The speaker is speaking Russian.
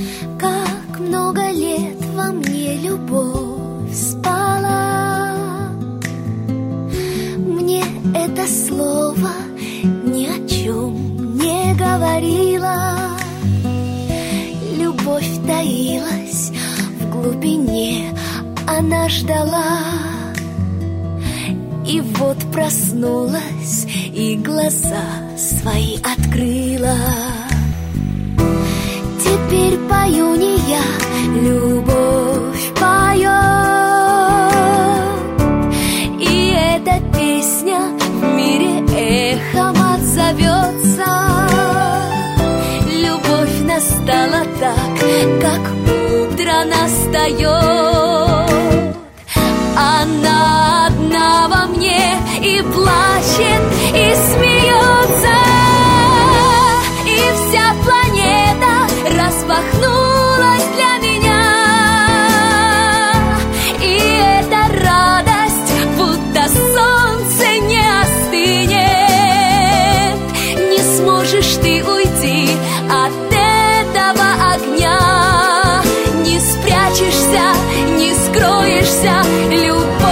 Как много лет во мне любовь спала. Мне это слово ни о чем не говорило. Любовь таилась в глубине, она ждала. И вот проснулась и глаза свои открыла. Теперь пою не я, любовь поет. И эта песня в мире эхом отзовется. Любовь настала так, как утро настает. Она одна во мне и плачет, и смеется. И вся планета распахнулась для меня. И эта радость, будто солнце, не остынет. Не сможешь ты уйти от этого огня. Не спрячешься, не скроешься, любовь.